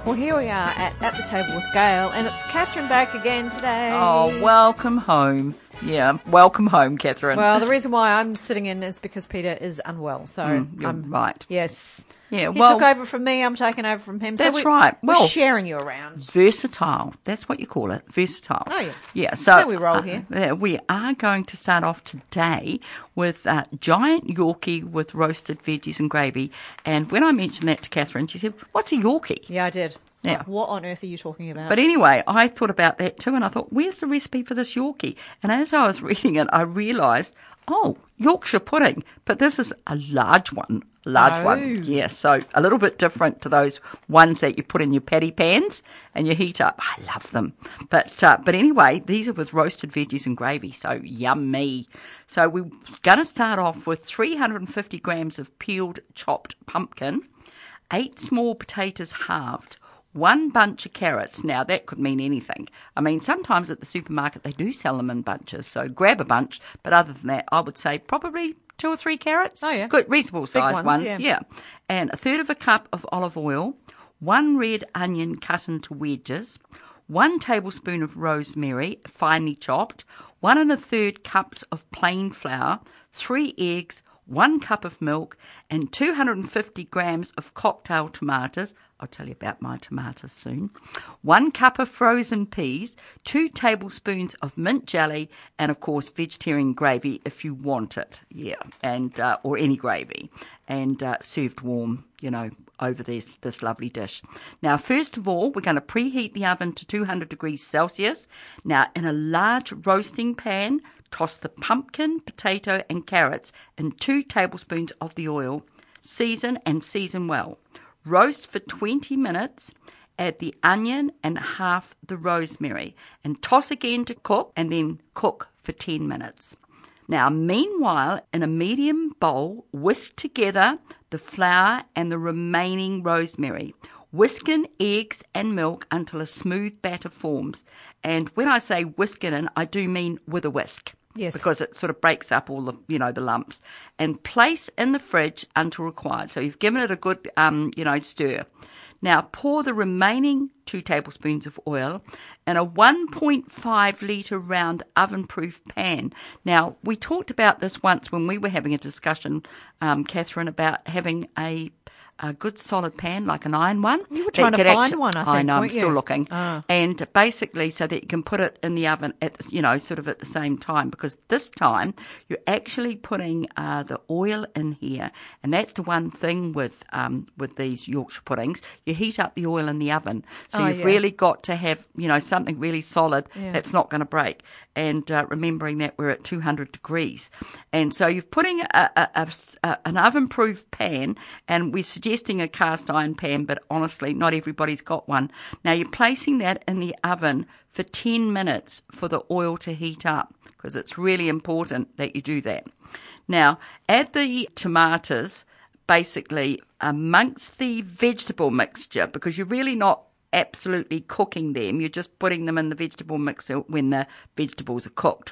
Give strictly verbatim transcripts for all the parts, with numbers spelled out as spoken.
Well, here we are at, at the table with Gail, and it's Catherine back again today. Oh, welcome home. Yeah, welcome home, Catherine. Well, the reason why I'm sitting in is because Peter is unwell. So Mm, you're I'm, right. Yes. Yeah, He well, took over from me. I'm taking over from him. That's so we, right. Well, we're sharing you around. Versatile. That's what you call it. Versatile. Oh, yeah. Yeah. So That's how we roll here. Uh, we are going to start off today with uh, giant Yorkie with roasted veggies and gravy. And when I mentioned that to Catherine, she said, "What's a Yorkie?" Yeah, I did. Yeah. Like, what on earth are you talking about? But anyway, I thought about that too, and I thought, where's the recipe for this Yorkie? And as I was reading it, I realised, oh, Yorkshire pudding. But this is a large one, a large Oh. one. Yeah, so a little bit different to those ones that you put in your patty pans and you heat up. I love them. But uh, but anyway, these are with roasted veggies and gravy, so yummy. So we're going to start off with three hundred fifty grams of peeled chopped pumpkin, eight small potatoes halved, one bunch of carrots. Now, that could mean anything. I mean, sometimes at the supermarket they do sell them in bunches, so grab a bunch. But other than that, I would say probably two or three carrots. Oh, yeah. Good, reasonable size ones, ones, yeah. yeah. And a third of a cup of olive oil, one red onion cut into wedges, one tablespoon of rosemary, finely chopped, one and a third cups of plain flour, three eggs, one cup of milk, and two hundred fifty grams of cocktail tomatoes. I'll tell you about my tomatoes soon. One cup of frozen peas, two tablespoons of mint jelly, and of course vegetarian gravy if you want it. Yeah, and uh, or any gravy, and uh, served warm, you know, over this this lovely dish. Now, first of all, we're going to preheat the oven to two hundred degrees Celsius. Now, in a large roasting pan, toss the pumpkin, potato, and carrots in two tablespoons of the oil. Season and season well. Roast for twenty minutes, add the onion and half the rosemary, and toss again to cook, and then cook for ten minutes. Now, meanwhile, in a medium bowl, whisk together the flour and the remaining rosemary. Whisk in eggs and milk until a smooth batter forms. And when I say whisk it in, I do mean with a whisk. Yes. Because it sort of breaks up all the, you know, the lumps. And place in the fridge until required. So you've given it a good, um, you know, stir. Now pour the remaining two tablespoons of oil in a one point five litre round oven-proof pan. Now, we talked about this once when we were having a discussion, um, Catherine, about having a a good solid pan, like an iron one. You were trying to find one, I think, I know, I'm weren't you? still looking. Ah. And basically so that you can put it in the oven at, the, you know, sort of at the same time, because this time you're actually putting uh, the oil in here, and that's the one thing with um, with these Yorkshire puddings. You heat up the oil in the oven, so Oh, you've yeah. really got to have, you know, something really solid Yeah. that's not going to break. And uh, remembering that we're at two hundred degrees. And so you're putting a, a, a, a, an oven-proof pan, and we're suggesting a cast iron pan, but honestly, not everybody's got one. Now, you're placing that in the oven for ten minutes for the oil to heat up, because it's really important that you do that. Now, add the tomatoes basically amongst the vegetable mixture, because you're really not absolutely cooking them. You're just putting them in the vegetable mixer when the vegetables are cooked.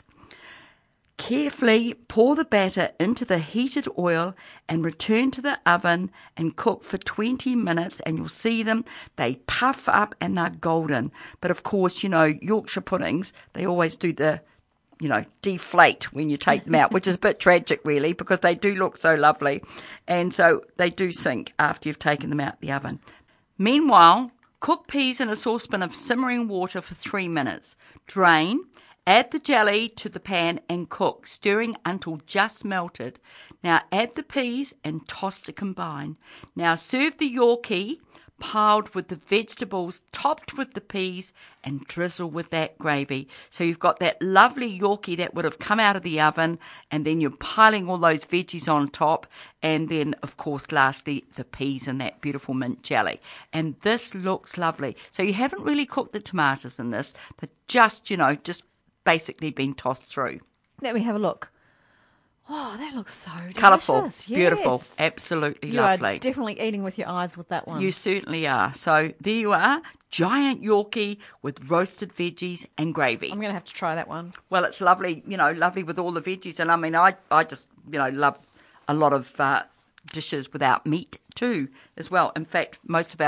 Carefully pour the batter into the heated oil and return to the oven and cook for twenty minutes, and you'll see them, they puff up and they're golden. But of course, you know, Yorkshire puddings, they always do the, you know, deflate when you take them out, which is a bit tragic really, because they do look so lovely. And so they do sink after you've taken them out the oven. Meanwhile, cook peas in a saucepan of simmering water for three minutes. Drain, add the jelly to the pan and cook, stirring until just melted. Now add the peas and toss to combine. Now serve the Yorkie piled with the vegetables, topped with the peas, and drizzle with that gravy. So you've got that lovely Yorkie that would have come out of the oven, and then you're piling all those veggies on top, and then, of course, lastly, the peas and that beautiful mint jelly. And this looks lovely. So you haven't really cooked the tomatoes in this. They're just, you know, just basically been tossed through. Let me have a look. Oh, that looks so delicious. Colourful, Yes. beautiful, absolutely You lovely. are definitely eating with your eyes with that one. You certainly are. So there you are, giant Yorkie with roasted veggies and gravy. I'm going to have to try that one. Well, it's lovely, you know, lovely with all the veggies. And I mean, I, I just, you know, love a lot of uh, dishes without meat too as well. In fact, most of our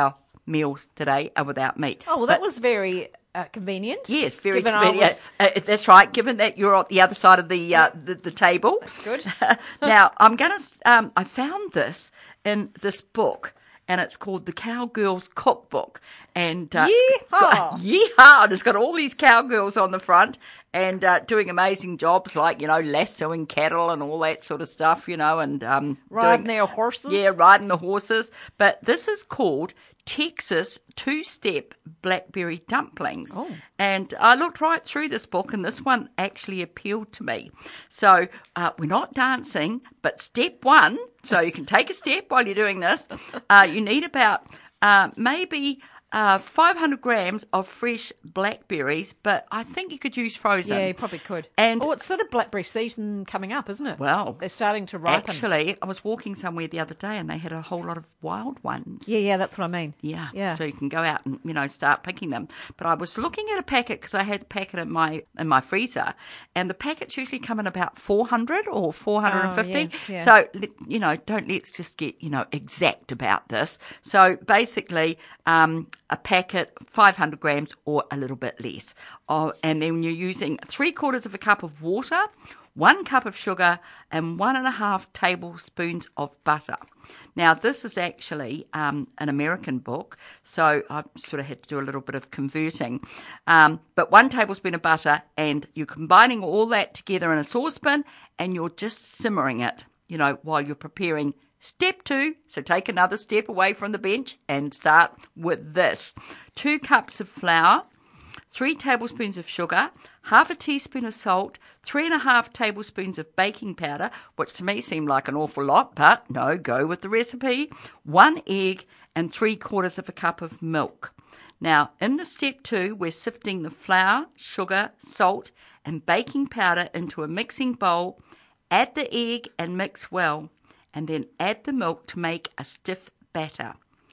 meals today are without meat. Oh, well, that But- was very uh, convenient. Yes, very given I convenient. was- Uh, that's right. Given that you're at the other side of the uh, the, the table, That's good. now I'm gonna. Um, I found this in this book, and it's called The Cowgirls Cookbook. And uh, it's got- Yeehaw! yeehaw! And it's got all these cowgirls on the front and uh, doing amazing jobs like, you know, lassoing cattle and all that sort of stuff, you know, and um, Riding doing, their horses. yeah, riding the horses. But this is called Texas Two-Step Blackberry Dumplings. Oh. And I looked right through this book, and this one actually appealed to me. So uh, we're not dancing, but step one, so you can take a step while you're doing this, uh, you need about uh, maybe... Uh, five hundred grams of fresh blackberries, but I think you could use frozen. Yeah, you probably could. And oh, it's sort of blackberry season coming up, isn't it? Well, they're starting to ripen. Actually, I was walking somewhere the other day and they had a whole lot of wild ones. Yeah, yeah, that's what I mean. Yeah, Yeah. So you can go out and, you know, start picking them. But I was looking at a packet because I had a packet in my in my freezer, and the packets usually come in about four hundred or four hundred fifty. Oh, yes, yeah. So, you know, don't let's just get, you know, exact about this. So basically, um, a packet, five hundred grams or a little bit less. Oh, and then you're using three quarters of a cup of water, one cup of sugar, and one and a half tablespoons of butter. Now, this is actually um, an American book, so I sort of had to do a little bit of converting. Um, but one tablespoon of butter, and you're combining all that together in a saucepan, and you're just simmering it, you know, while you're preparing step two. So take another step away from the bench and start with this. Two cups of flour, three tablespoons of sugar, half a teaspoon of salt, three and a half tablespoons of baking powder, which to me seemed like an awful lot, but no, go with the recipe, one egg, and three quarters of a cup of milk. Now, in the step two, we're sifting the flour, sugar, salt, and baking powder into a mixing bowl. Add the egg and mix well, and then add the milk to make a stiff batter.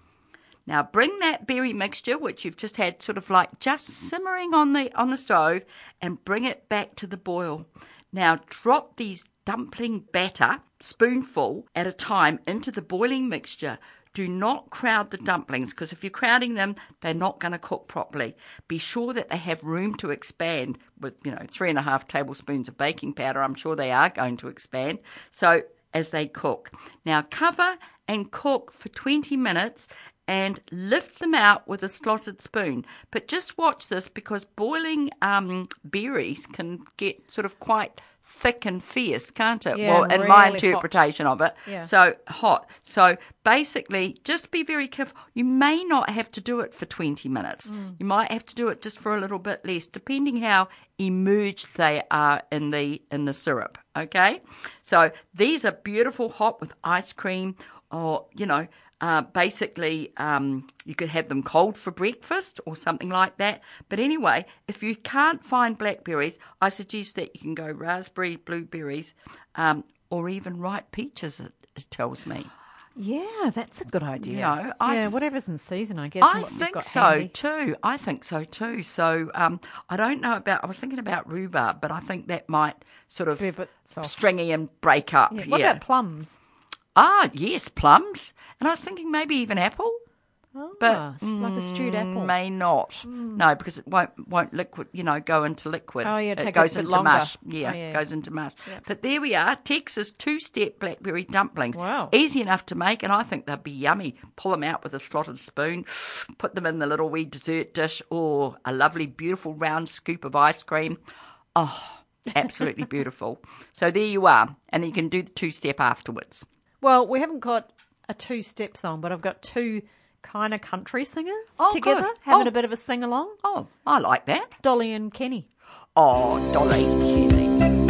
Now bring that berry mixture, which you've just had sort of like just simmering on the on the stove, and bring it back to the boil. Now drop these dumpling batter, spoonful at a time, into the boiling mixture. Do not crowd the dumplings, because if you're crowding them, they're not going to cook properly. Be sure that they have room to expand with, you know, three and a half tablespoons of baking powder. I'm sure they are going to expand. So as they cook. Now cover and cook for twenty minutes and lift them out with a slotted spoon. But just watch this, because boiling um, berries can get sort of quite thick and fierce, can't it? Yeah, well, in my really interpretation of it. Yeah. So hot. So basically, just be very careful. You may not have to do it for twenty minutes. Mm. You might have to do it just for a little bit less, depending how emerged they are in the in the syrup. Okay? So these are beautiful hot with ice cream, or, you know, Uh, basically, um, you could have them cold for breakfast or something like that. But anyway, if you can't find blackberries, I suggest that you can go raspberry, blueberries, um, or even ripe peaches, it, it tells me. Yeah, that's a good idea. You know, I- yeah, whatever's in season, I guess. and I what you've think got so handy. too. I think so too. So um, I don't know about, I was thinking about rhubarb, but I think that might sort of Be a bit soft. stringy and break up. Yeah. What yeah. about plums? Ah, yes, plums. And I was thinking maybe even apple. Oh, But it's like a stewed mm, apple. may not. No, because it won't won't liquid. You know, go into liquid. Oh, yeah, it take a goes bit into longer. mush. Yeah, Oh, yeah. goes into mush. But there we are, Texas two-step blackberry dumplings. Wow. Easy enough to make, and I think they'd be yummy. Pull them out with a slotted spoon, put them in the little wee dessert dish, or a lovely, beautiful round scoop of ice cream. Oh, absolutely beautiful. So there you are, and then you can do the two-step afterwards. Well, we haven't got a two-step song, but I've got two kind of country singers Oh, together good. having Oh. a bit of a sing-along. Oh, I like that. Dolly and Kenny. Oh, Dolly Kenny.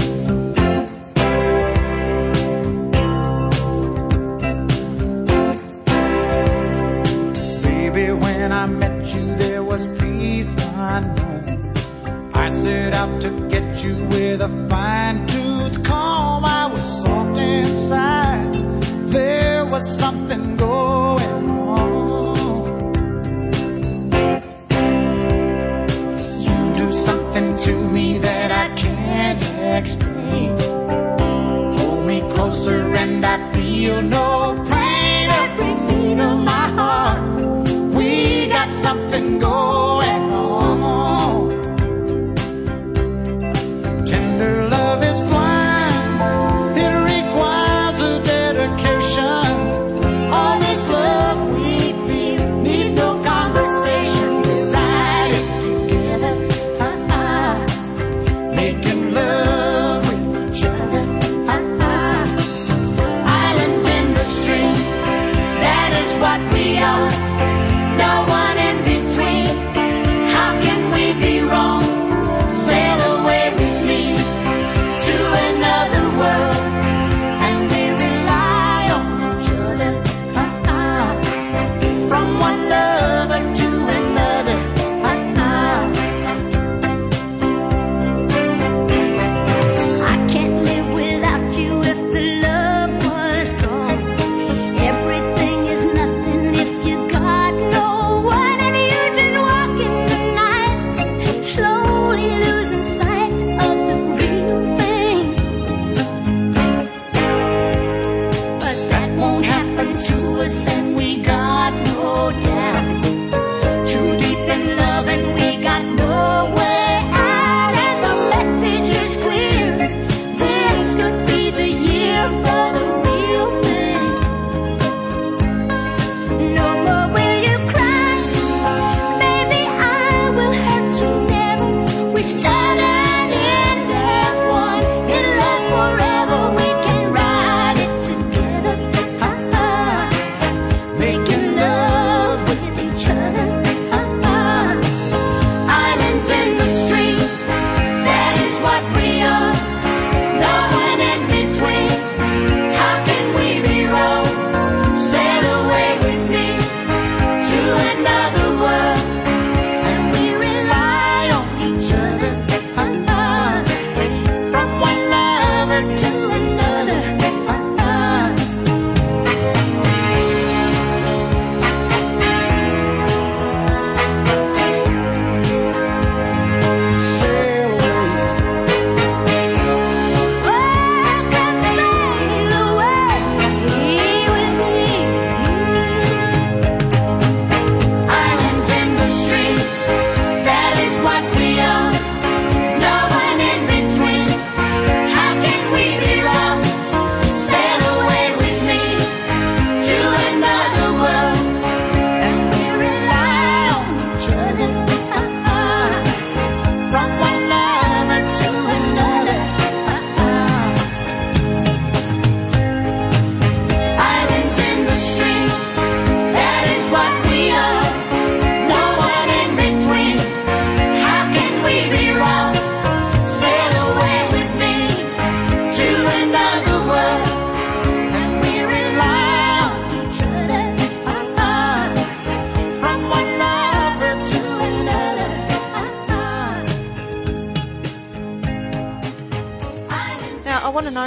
Baby, when I met you, there was peace unknown. I set out to get you with a fine-tooth comb. I was soft inside. There was something going on. You do something to me that I can't explain. Hold me closer and I feel no pain. Every beat of my heart, we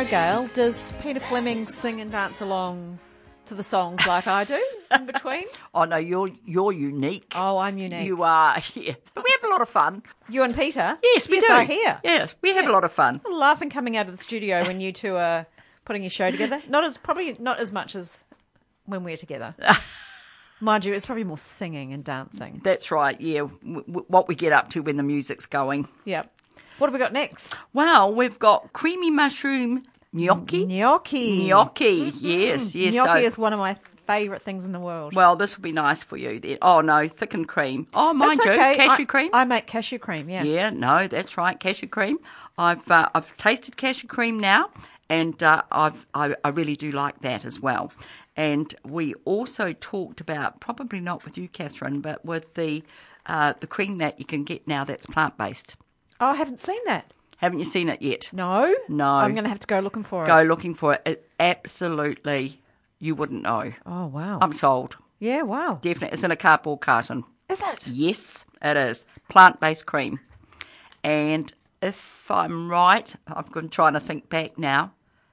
Gail, does Peter Fleming sing and dance along to the songs like I do in between? Oh, no, you're you're unique. Oh, I'm unique. You are, yeah. But we have a lot of fun. You and Peter? Yes, we yes, do. I hear. Yes, we have Yeah. a lot of fun. Laughing coming out of the studio when you two are putting your show together. Not as probably not as much as when we're together. Mind you, it's probably more singing and dancing. That's right, yeah, w- w- what we get up to when the music's going. Yep. What have we got next? Well, we've got creamy mushroom gnocchi. Gnocchi. Gnocchi, yes, yes. Gnocchi so- is one of my favourite things in the world. Well, this will be nice for you then. Oh, no, thickened cream. Oh, mind That's you, okay. cashew I, cream. I make cashew cream, yeah. Yeah, no, that's right, cashew cream. I've uh, I've tasted cashew cream now, and uh, I've I, I really do like that as well. And we also talked about, probably not with you, Catherine, but with the uh, the cream that you can get now that's plant based. Oh, I haven't seen that. Haven't you seen it yet? No? No. I'm going to have to go looking for Go it. looking for it. It absolutely, you wouldn't know. Oh, wow. I'm sold. yeah, wow. Definitely, it's in a cardboard carton. Is it? Yes, it is. Plant-based cream. And if I'm right, I'm trying to think back now,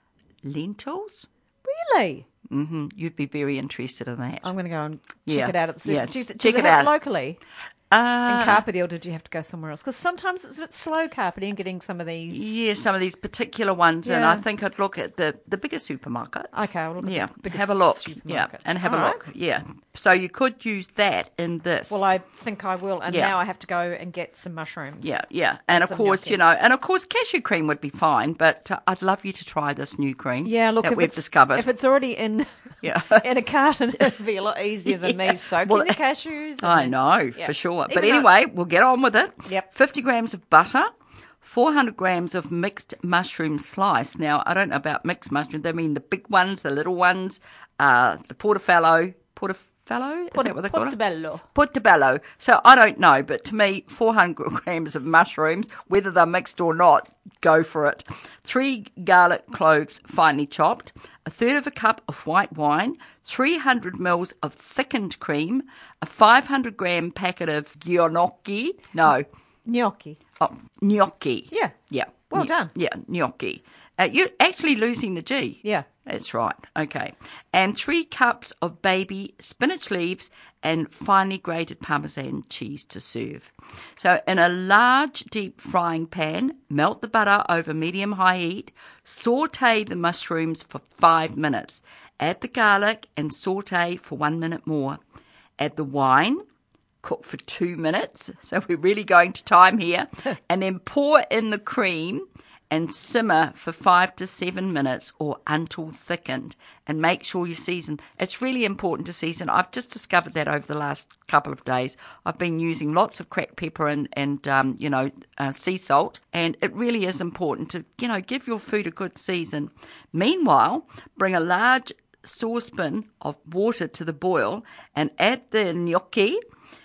lentils? Really? hmm You'd be very interested in that. I'm going to go and check Yeah. it out at the super. Yeah, Do you check does it, it have out. locally Uh, in Carpedy, or did you have to go somewhere else? Because sometimes it's a bit slow Carpedy in getting some of these. yeah, some of these particular ones, and Yeah. I think I'd look at the, the bigger supermarket. Okay, I'll look Yeah, at the biggest have a look. Yeah, supermarkets. and have All a right. look. Yeah, so you could use that in this. Well, I think I will, and Yeah. now I have to go and get some mushrooms. Yeah, yeah, and of some course, gnocchi. you know, and of course, cashew cream would be fine. But uh, I'd love you to try this new cream. Yeah, look, that if we've it's, discovered. if it's already in Yeah. in a carton, it'd be a lot easier than Yeah. me soaking Well, the cashews. and I then- know, Yeah. for sure. Even But though anyway, it's- we'll get on with it. Yep. fifty grams of butter, four hundred grams of mixed mushroom slice. Now, I don't know about mixed mushrooms. They mean the big ones, the little ones, uh, the portofallo. Portofallo? Is Port- that what they call it? portobello. Portobello. So I don't know, but to me, four hundred grams of mushrooms, whether they're mixed or not, go for it. Three garlic cloves finely chopped, a third of a cup of white wine, three hundred mils of thickened cream, a five hundred gram packet of gnocchi. No, Gnocchi. oh, gnocchi. Yeah. Yeah. Well Gn- done. Yeah, gnocchi. Uh, you're actually losing the G. Yeah. That's right. Okay. And three cups of baby spinach leaves and finely grated Parmesan cheese to serve. So in a large deep frying pan, melt the butter over medium-high heat. Saute the mushrooms for five minutes. Add the garlic and saute for one minute more. Add the wine. Cook for two minutes. So we're really going to time here. And then pour in the cream and simmer for five to seven minutes or until thickened, and make sure you season. It's really important to season. I've just discovered that over the last couple of days. I've been using lots of cracked pepper and, and um, you know, uh, sea salt, and it really is important to, you know, give your food a good season. Meanwhile, bring a large saucepan of water to the boil and add the gnocchi,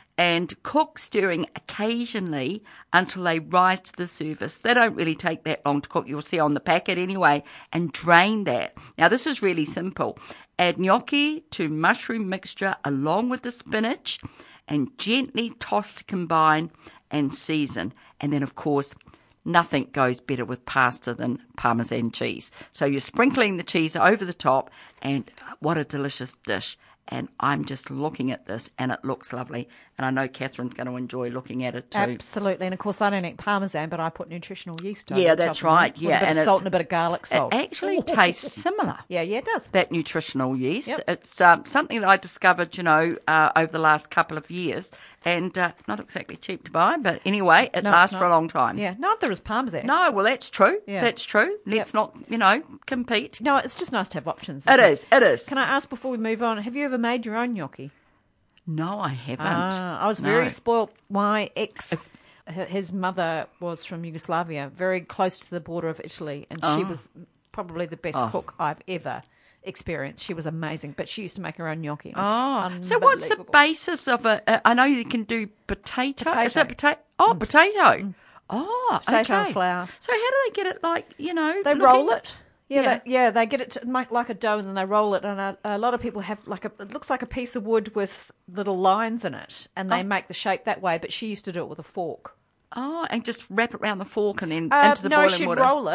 and cook, stirring occasionally until they rise to the surface. They don't really take that long to cook, you'll see on the packet anyway, and drain that. Now, this is really simple. Add gnocchi to mushroom mixture along with the spinach and gently toss to combine and season. And then, of course, nothing goes better with pasta than Parmesan cheese. So you're sprinkling the cheese over the top, and what a delicious dish. And I'm just looking at this, and it looks lovely. And I know Catherine's going to enjoy looking at it too. Absolutely. And of course, I don't eat parmesan, but I put nutritional yeast over Yeah, the that's top of it right. with Yeah, a bit and of it's- salt and a bit of garlic salt. It actually tastes similar. Yeah, yeah, it does. That nutritional yeast. Yep. It's um, something that I discovered, you know, uh, over the last couple of years, and uh, not exactly cheap to buy, but anyway, it No, it's lasts not. for a long time. Yeah, neither is parmesan. No, well, that's true. Yeah. That's true. Let's Yep. not, you know, compete. No, it's just nice to have options. It isn't is. It is. Can I ask before we move on, have you ever made your own gnocchi? No, I haven't. Ah, I was No. very spoilt. My ex, h- his mother was from Yugoslavia, very close to the border of Italy, and she Oh. was probably the best Oh. cook I've ever experienced. She was amazing, but she used to make her own gnocchi. It was Oh, so what's the unbelievable. basis of a? Uh, I know you can do potato. Is Potato. it potato? Oh, potato. Oh, Potato okay. and flour. So how do they get it? Like you know, They looking- roll it. Yeah, Yeah. They, yeah, they get it to make like a dough, and then they roll it. And a, a lot of people have like a. It looks like a piece of wood with little lines in it, and they Oh. make the shape that way. But she used to do it with a fork. Oh, and just wrap it around the fork and then Uh, into the no, boiling she'd water. roll it,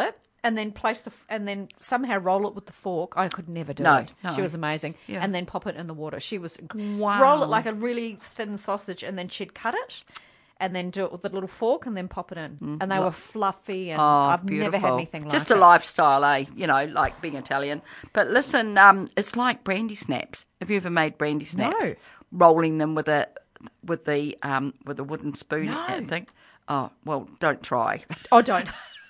and then place the and then somehow roll it with the fork. I could never do No, it. no. She was amazing. Yeah. And then pop it in the water. She was Wow. roll it like a really thin sausage, and then she'd cut it, and then do it with a little fork, and then pop it in. And they were fluffy, and Oh, I've beautiful. never had anything like Just it. a lifestyle, eh? You know, like being Italian. But listen, um, it's like brandy snaps. Have you ever made brandy snaps? No. Rolling them with a with the um with a wooden spoon No. and thing. Oh well, don't try. Oh, don't.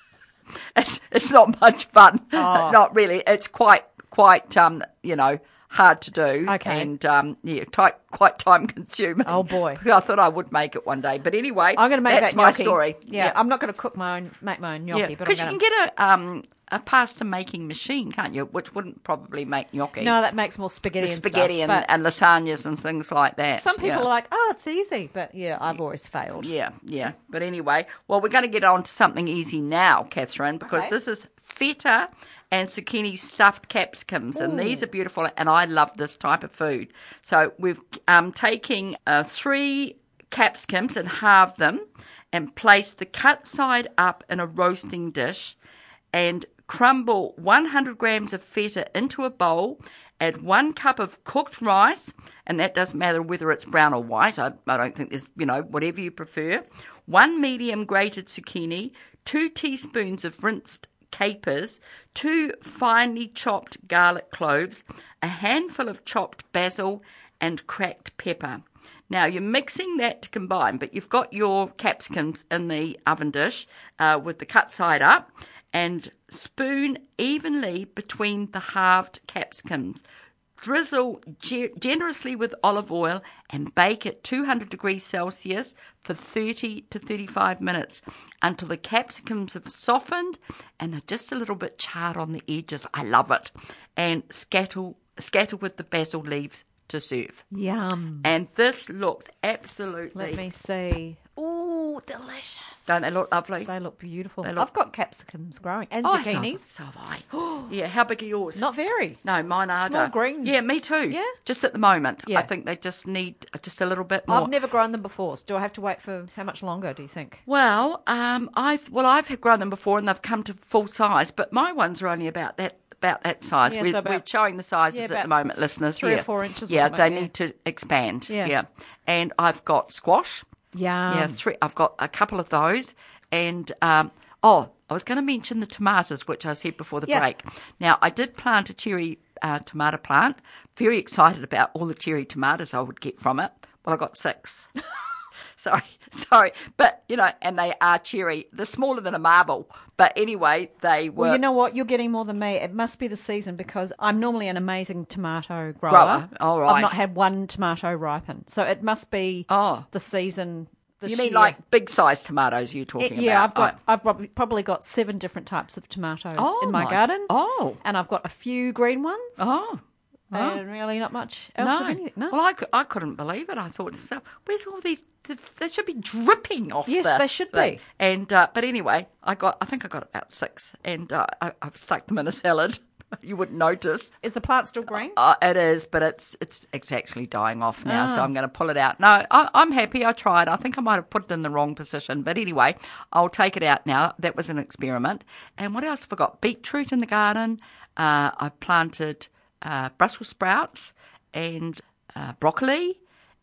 It's it's not much fun. Oh. Not really. It's quite quite um you know hard to do. Okay. And um yeah, quite quite time consuming. Oh, boy. I thought I would make it one day, but anyway, I'm going to make that's that my gnocchi. story. Yeah, I'm not going to cook my own, make my own gnocchi, Yeah, but I'm because you gonna... can get a um a pasta making machine, can't you? Which wouldn't probably make gnocchi. No, that makes more spaghetti The and spaghetti stuff. and, but and lasagnas and things like that. some people yeah. are like, oh, it's easy. But yeah, I've always failed. Yeah, yeah. But anyway, well, we're going to get on to something easy now, Catherine, because Okay. this is feta and zucchini stuffed capsicums, and these are beautiful, and I love this type of food. So we've um, taking uh, three capsicums and halved them and placed the cut side up in a roasting dish and crumble one hundred grams of feta into a bowl, add one cup of cooked rice, and that doesn't matter whether it's brown or white. I, I don't think there's, you know, whatever you prefer. One medium grated zucchini, two teaspoons of rinsed capers, two finely chopped garlic cloves, a handful of chopped basil, and cracked pepper. Now, you're mixing that to combine, but you've got your capsicums in the oven dish uh, with the cut side up, and spoon evenly between the halved capsicums. Drizzle ge- generously with olive oil and bake at two hundred degrees Celsius for thirty to thirty-five minutes until the capsicums have softened and are just a little bit charred on the edges. I love it. And scatter, scatter with the basil leaves to serve. Yum. And this looks absolutely... Let me see. Ooh, delicious. Don't they look lovely? They look beautiful. They look- I've got capsicums growing and Oh, I love- zucchinis. So have I. Yeah, how big are yours? Not very. No, mine are. Small green. Yeah, me too. Yeah. Just at the moment. Yeah. I think they just need just a little bit more. I've never grown them before. So do I have to wait for how much longer, do you think? Well, um, I've well, I've grown them before and they've come to full size, but my ones are only about that about that size. Yeah, we're, so about- we're showing the sizes yeah, at the about moment, listeners. three or yeah. four inches or Yeah, something, they yeah. need to expand. Yeah. yeah. And I've got squash. Yeah. Yeah, three. I've got a couple of those, and um, oh, I was going to mention the tomatoes, which I said before the Yeah. break. Now, I did plant a cherry uh, tomato plant. Very excited about all the cherry tomatoes I would get from it. Well, I got six. sorry, sorry, but you know, and they are cherry. They're smaller than a marble, but anyway, they were. Well, you know what? You're getting more than me. It must be the season because I'm normally an amazing tomato grower. Grower, all right. I've not had one tomato ripen. So it must be Oh. the season this You mean year. like big sized tomatoes? You're talking It- yeah, I've about? got I've prob- probably got seven different types of tomatoes Oh, in my, my- garden. oh. And I've got a few green ones. Oh. Oh. And really not much else No. of anything. No. Well, I, cou- I couldn't believe it. I thought to myself, where's all these? They should be dripping off. Yes, the they should thing. be. And uh, but anyway, I got. I think I got about six, and uh, I, I've stuck them in a salad. You wouldn't notice. Is the plant still green? Uh, it is, but it's it's it's actually dying off now, so Ah. I'm going to pull it out. No, I, I'm happy. I tried. I think I might have put it in the wrong position, but anyway, I'll take it out now. That was an experiment. And what else have I got? Beetroot in the garden. Uh, I planted uh, Brussels sprouts and uh, broccoli,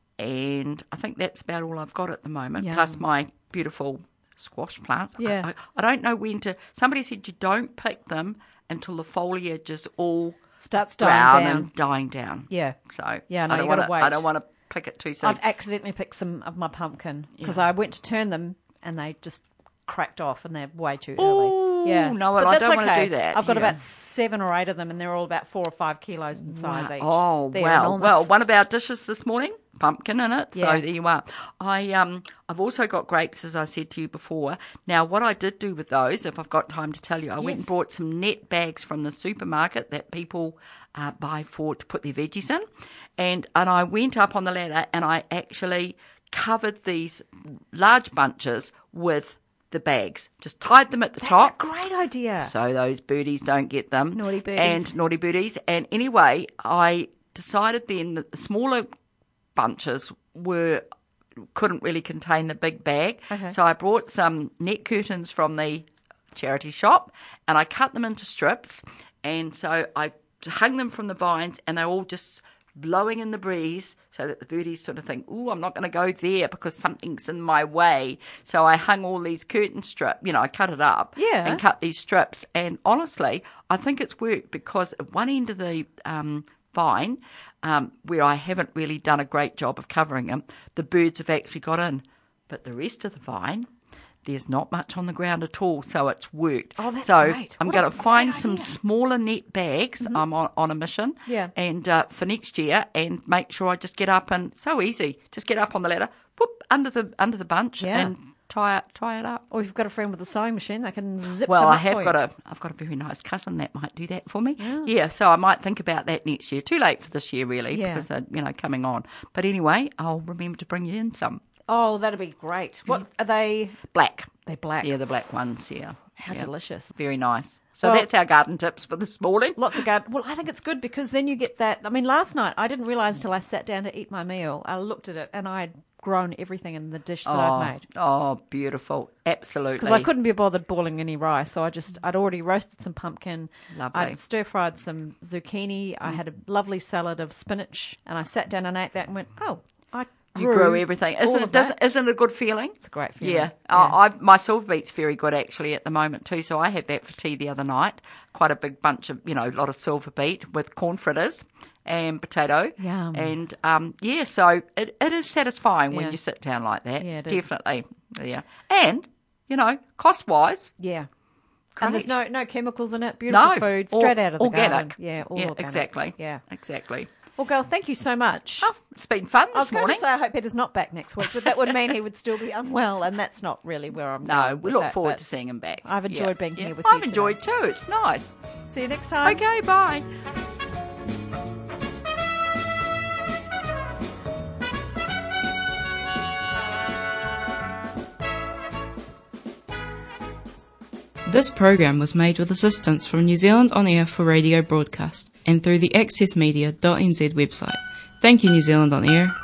and I think that's about all I've got at the moment. Yum. Plus my beautiful squash plant. Yeah. I, I, I don't know when to. Somebody said you don't pick them until the foliage is all Starts brown dying down. and dying down. Yeah. So Yeah, no, I don't you gotta wanna, wait. I don't want to pick it too soon. I've accidentally picked some of my pumpkin because Yeah. I went to turn them and they just cracked off and they're way too Ooh, early. Yeah, no, well, But I that's don't wanna okay. do that, I've got yeah. about seven or eight of them and they're all about four or five kilos in size Wow. each. Oh, They're wow. enormous. Well, one of our dishes this morning, pumpkin in it. So Yeah. there you are. I, um, I've also got grapes, as I said to you before. Now, what I did do with those, if I've got time to tell you, I went and Yes. bought some net bags from the supermarket that people uh, buy for to put their veggies in. And, and I went up on the ladder and I actually covered these large bunches with the bags. Just tied them at the That's top. a great idea. So those birdies don't get them. Naughty birdies. And naughty birdies. And anyway, I decided then that the smaller bunches were couldn't really contain the big bag. Okay. So I brought some net curtains from the charity shop, and I cut them into strips, and so I hung them from the vines, and they're all just blowing in the breeze so that the birdies sort of think, ooh, I'm not going to go there because something's in my way. So I hung all these curtain strips, you know, I cut it up Yeah. and cut these strips. And honestly, I think it's worked because at one end of the um, vine, um, where I haven't really done a great job of covering them, the birds have actually got in. But the rest of the vine, there's not much on the ground at all, so it's worked. Oh, that's so great. I'm What going a to find great some idea. smaller net bags. I'm on, on a mission. Yeah. And uh, for next year, and make sure I just get up and so easy. Just get up on the ladder, whoop under the under the bunch, Yeah. and tie it tie it up. Or if you've got a friend with a sewing machine, they can zip Well, some I up have for got you. a I've got a very nice cousin that might do that for me. Yeah. So I might think about that next year. Too late for this year, really, Yeah. because they're you know coming on. But anyway, I'll remember to bring you in some Oh, that'd be great. What are they? black. They're black. Yeah, the black ones. Yeah. How Yeah. delicious. Very nice. So Well- that's our garden tips for this morning. Lots of garden. Well, I think it's good because then you get that. I mean, last night I didn't realise till I sat down to eat my meal. I looked at it and I had grown everything in the dish that oh, I'd made. oh, beautiful. Absolutely. Because I couldn't be bothered boiling any rice, so I just I'd already roasted some pumpkin. Lovely. I'd stir fried some zucchini. I had a lovely salad of spinach, and I sat down and ate that and went, oh, I You grew grow everything. all Isn't it, of doesn't, that. isn't it a good feeling? It's a great feeling. Yeah. I, I, my silver beet's very good actually at the moment too. So I had that for tea the other night. Quite a big bunch of, you know, a lot of silver beet with corn fritters and potato. Yum. And um, yeah, so it, it is satisfying when Yeah. you sit down like that. Yeah, it is. Definitely. Yeah. And, you know, cost wise, Yeah. And there's Great. no no chemicals in it. Beautiful no. food, Or- straight out of the organic. garden. Yeah, all yeah, organic. exactly. Yeah. Exactly. Well, girl, thank you so much. Oh, it's been fun I was this going morning. to say I hope Peter's not back next week, but that would mean he would still be unwell, and that's not really where I'm No, going we with look that, forward but to seeing him back. I've enjoyed Yeah, being yeah. here with I've you enjoyed too. It's nice. See you next time. Okay, bye. This program was made with assistance from New Zealand On Air for radio broadcast and through the access media dot n z website. Thank you, New Zealand On Air.